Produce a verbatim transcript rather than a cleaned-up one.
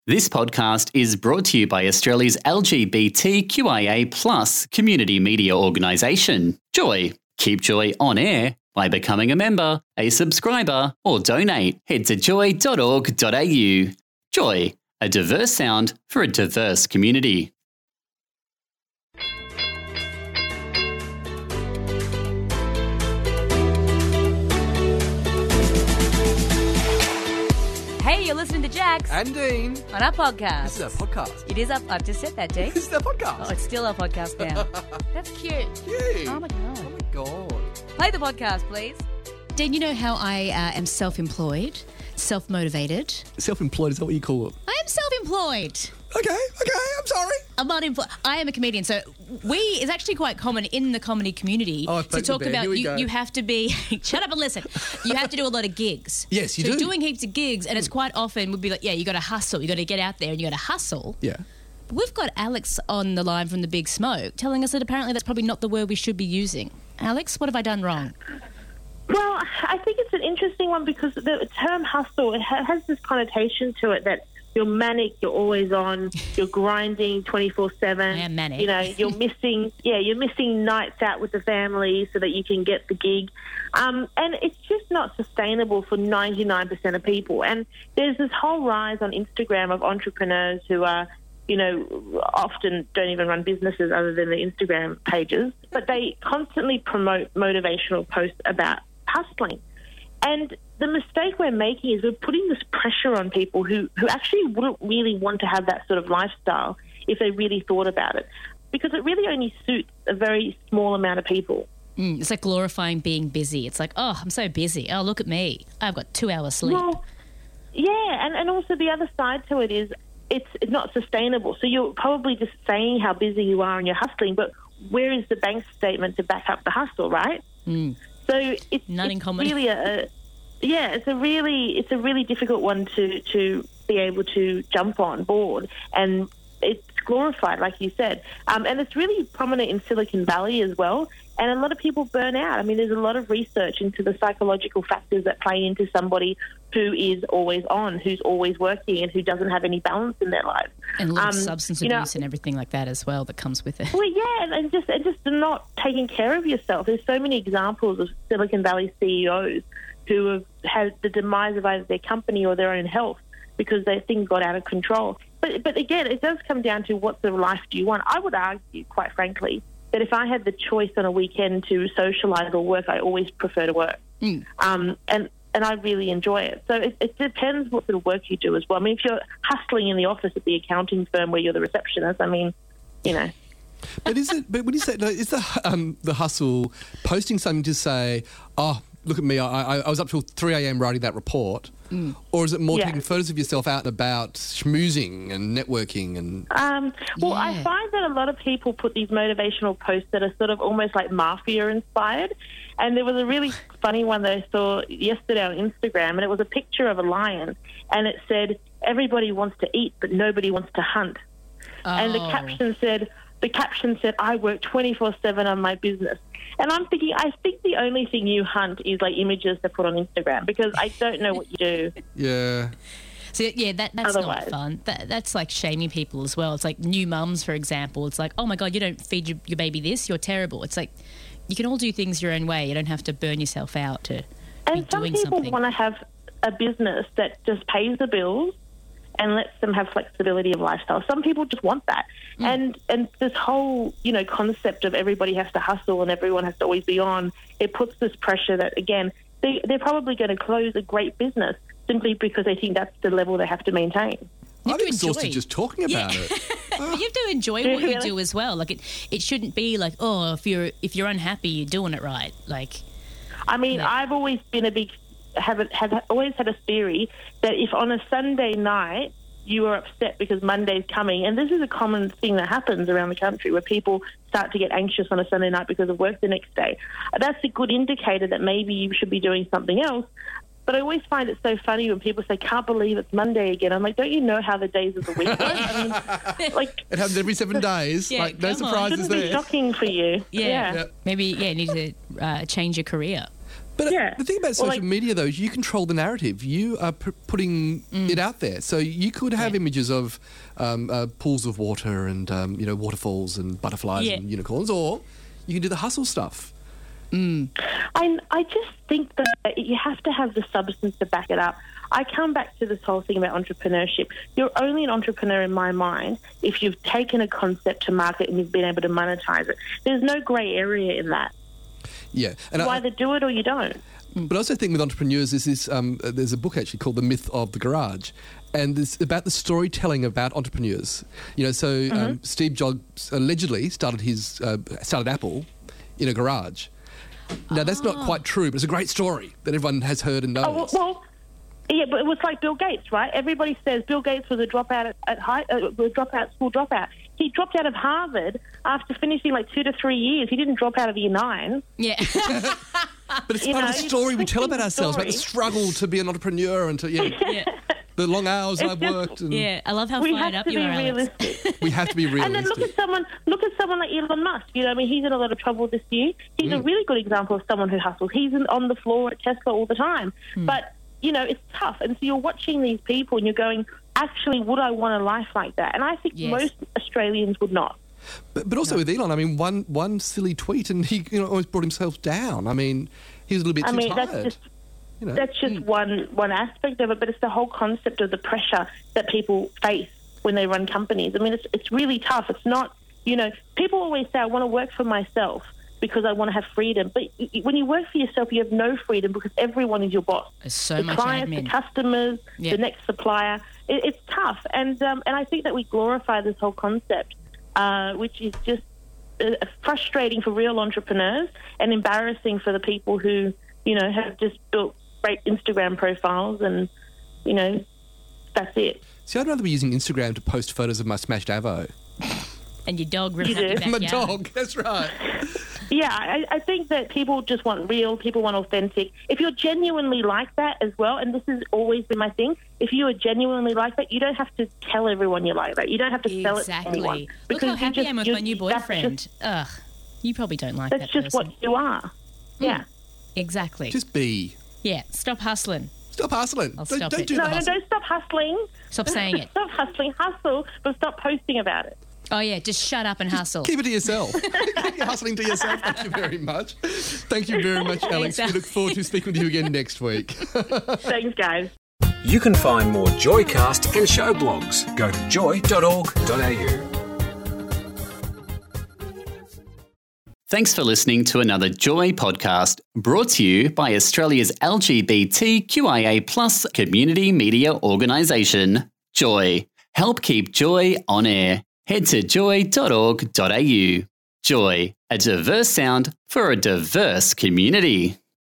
This podcast is brought to you by Australia's L G B T Q I A plus community media organisation, Joy. Keep Joy on air by becoming a member, a subscriber, or donate. Head to joy dot org dot a u. Joy, a diverse sound for a diverse community. Hey, you're listening to Jax And Dean. on our podcast. This is our podcast. It is up. I've just said that, Dean. This is our podcast. Oh, it's still our podcast now. That's cute. Cute. Oh my god. Oh my God. Play the podcast, please. Dean, you know how I uh, am self-employed, self-motivated? Self-employed, is that what you call it? I am self-employed. Okay, okay, I'm sorry. I'm not employed. I am a comedian. So we is actually quite common in the comedy community Oh, I to poked talk the bear. about Here we you, go. you have to be shut up and listen. You have to do a lot of gigs. Yes, you so do. doing heaps of gigs, and it's quite often would be like, yeah, you got to hustle. You got to get out there and you got to hustle. Yeah. We've got Alex on the line from the Big Smoke telling us that apparently that's probably not the word we should be using. Alex, what have I done wrong? Well, I think it's an interesting one because the term hustle, it ha- has this connotation to it that you're manic, you're always on, you're grinding twenty-four seven. I am manic. You know, you're missing, yeah, you're missing nights out with the family so that you can get the gig. Um, and it's just not sustainable for ninety-nine percent of people. And there's this whole rise on Instagram of entrepreneurs who are, you know, often don't even run businesses other than the Instagram pages, but they constantly promote motivational posts about hustling. And the mistake we're making is we're putting this pressure on people who, who actually wouldn't really want to have that sort of lifestyle if they really thought about it, because it really only suits a very small amount of people. Mm, it's like glorifying being busy. It's like, oh, I'm so busy. Oh, look at me. I've got two hours sleep. Well, yeah, and, and also the other side to it is it's, it's not sustainable. So you're probably just saying how busy you are and you're hustling, but where is the bank statement to back up the hustle, right? Mm. So it's, None in it's comedy. really a, a yeah, it's a really it's a really difficult one to, to be able to jump on board, and it's glorified, like you said, um, and it's really prominent in Silicon Valley as well. And a lot of people burn out. I mean, there's a lot of research into the psychological factors that play into somebody who is always on, who's always working, and who doesn't have any balance in their life. And a lot of Um, substance you know- abuse and everything like that as well that comes with it. Well, yeah, and- and just and just not taking care of yourself. There's so many examples of Silicon Valley C E Os who have had the demise of either their company or their own health because their things got out of control. But but again, it does come down to what sort of life do you want. I would argue, quite frankly, that if I had the choice on a weekend to socialise or work, I always prefer to work. Mm. Um, and and I really enjoy it. So it, it depends what sort of work you do as well. I mean, if you're hustling in the office at the accounting firm where you're the receptionist, I mean, you know. But is it? But when you say no, is the um, the hustle posting something to say, oh, look at me, I, I, I was up till three a.m. writing that report, Mm. or is it more Yeah. taking photos of yourself out and about, schmoozing and networking and? Um, well, I Yeah. find that a lot of people put these motivational posts that are sort of almost like mafia inspired. And there was a really funny one that I saw yesterday on Instagram, and it was a picture of a lion, and it said, "Everybody wants to eat, but nobody wants to hunt." And the Oh. caption said, "The caption said, I work twenty-four seven on my business." And I'm thinking, I think the only thing you hunt is like images to put on Instagram, because I don't know what you do. Yeah. So, yeah, that, that's Otherwise. not fun. That, that's like shaming people as well. It's like new mums, for example. It's like, oh, my God, you don't feed your, your baby this. You're terrible. It's like you can all do things your own way. You don't have to burn yourself out to And be some doing people something. want to have a business that just pays the bills and lets them have flexibility of lifestyle. Some people just want that. Mm. And and this whole, you know, concept of everybody has to hustle and everyone has to always be on, it puts this pressure that, again, they, they're probably going to close a great business simply because they think that's the level they have to maintain. You have I'm to exhausted enjoy. just talking about Yeah. it. You have to enjoy Yeah, what you really. do as well. Like it, it shouldn't be like, oh, if you're if you're unhappy, you're doing it right. Like, I mean, Yeah. I've always been a big, have, a, have always had a theory that if on a Sunday night you are upset because Monday's coming, and this is a common thing that happens around the country where people start to get anxious on a Sunday night because of work the next day, that's a good indicator that maybe you should be doing something else. But I always find it so funny when people say, can't believe it's Monday again. I'm like, don't you know how the days of the week work? I mean, like, It happens every seven days. Yeah, like, no come on. surprises shouldn't be there. shocking for you. yeah, Yeah. Yeah. maybe yeah, you need to uh, change your career. But uh, Yeah. the thing about Or, social like- media, though, is you control the narrative. You are p- putting it out there. So you could have Yeah. images of um, uh, pools of water and, um, you know, waterfalls and butterflies Yeah. and unicorns, or you can do the hustle stuff. I, I just think that you have to have the substance to back it up. I come back to this whole thing about entrepreneurship. You're only an entrepreneur in my mind if you've taken a concept to market and you've been able to monetize it. There's no grey area in that. Yeah. And You I, either do it or you don't. But I also think with entrepreneurs, there's this. Um, uh, there's a book actually called The Myth of the Garage, and it's about the storytelling about entrepreneurs. You know, so um, Steve Jobs allegedly started his uh, started Apple in a garage. Now that's not quite true, but it's a great story that everyone has heard and knows. Oh, well, well, yeah, but it was like Bill Gates, right? Everybody says Bill Gates was a dropout at, at high, uh, was a dropout, school dropout. He dropped out of Harvard after finishing like two to three years. He didn't drop out of year nine. Yeah. but it's you part know, of the you story we twist tell the about ourselves, about the story. struggle to be an entrepreneur and to yeah, yeah. the long hours It's I've just- worked. And Yeah. I love how We fired have up to you be are, Alex. realistic. We have to be realistic. And then look at someone, look at someone like Elon Musk. You know, I mean, he's in a lot of trouble this year. He's a really good example of someone who hustles. He's in, on the floor at Tesla all the time. But you know, it's tough. And so you're watching these people, and you're going, actually, would I want a life like that? And I think Yes. most Australians would not. But, but also with Elon, I mean, one one silly tweet and he you know almost brought himself down. I mean, he was a little bit I too mean, tired. that's just you know. that's just one one aspect of it. But it's the whole concept of the pressure that people face when they run companies. I mean, it's it's really tough. It's not, you know, people always say, I want to work for myself because I want to have freedom. But y- y- when you work for yourself, you have no freedom because everyone is your boss. There's so the much clients, admin. the customers, Yeah. the next supplier. It, it's tough, and um, and I think that we glorify this whole concept, uh, which is just uh, frustrating for real entrepreneurs and embarrassing for the people who, you know, have just built great Instagram profiles, and you know, that's it. See, I'd rather be using Instagram to post photos of my smashed Avo. And your dog ripped You up your do. My backyard. dog, that's right. Yeah, I, I think that people just want real, people want authentic. If you're genuinely like that as well, and this has always been my thing, if you are genuinely like that, you don't have to tell everyone you're like that. You don't have to sell it to anyone. Exactly. Look how you happy just- I am with you- my new that's boyfriend. just- Ugh. You probably don't like That's that just person. what you are. Yeah. Exactly. Just be. yeah. Stop hustling. Stop hustling. I'll don't stop don't it. do No, the no, hustle. don't stop hustling. Stop saying it. Stop hustling. Hustle, but stop posting about it. Oh, yeah. Just shut up and hustle. Keep it to yourself. Keep your hustling to yourself. Thank you very much. Thank you very much, Alex. We look forward to speaking with you again next week. Thanks, guys. You can find more Joycast and show blogs. Go to joy dot org dot a u. Thanks for listening to another Joy podcast brought to you by Australia's L G B T Q I A plus community media organisation, Joy. Help keep Joy on air. Head to joy dot org dot a u. Joy, a diverse sound for a diverse community.